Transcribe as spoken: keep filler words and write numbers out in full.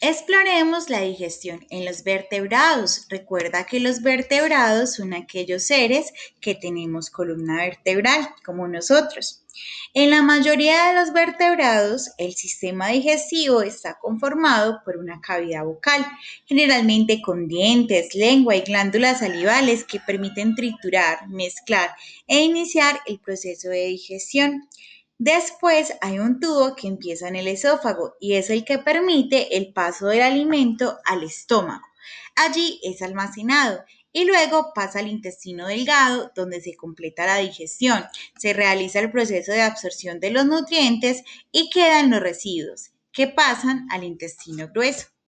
Exploremos la digestión en los vertebrados. Recuerda que los vertebrados son aquellos seres que tenemos columna vertebral, como nosotros. En la mayoría de los vertebrados, el sistema digestivo está conformado por una cavidad bucal, generalmente con dientes, lengua y glándulas salivales que permiten triturar, mezclar e iniciar el proceso de digestión. Después hay un tubo que empieza en el esófago y es el que permite el paso del alimento al estómago. Allí es almacenado y luego pasa al intestino delgado donde se completa la digestión, se realiza el proceso de absorción de los nutrientes y quedan los residuos que pasan al intestino grueso.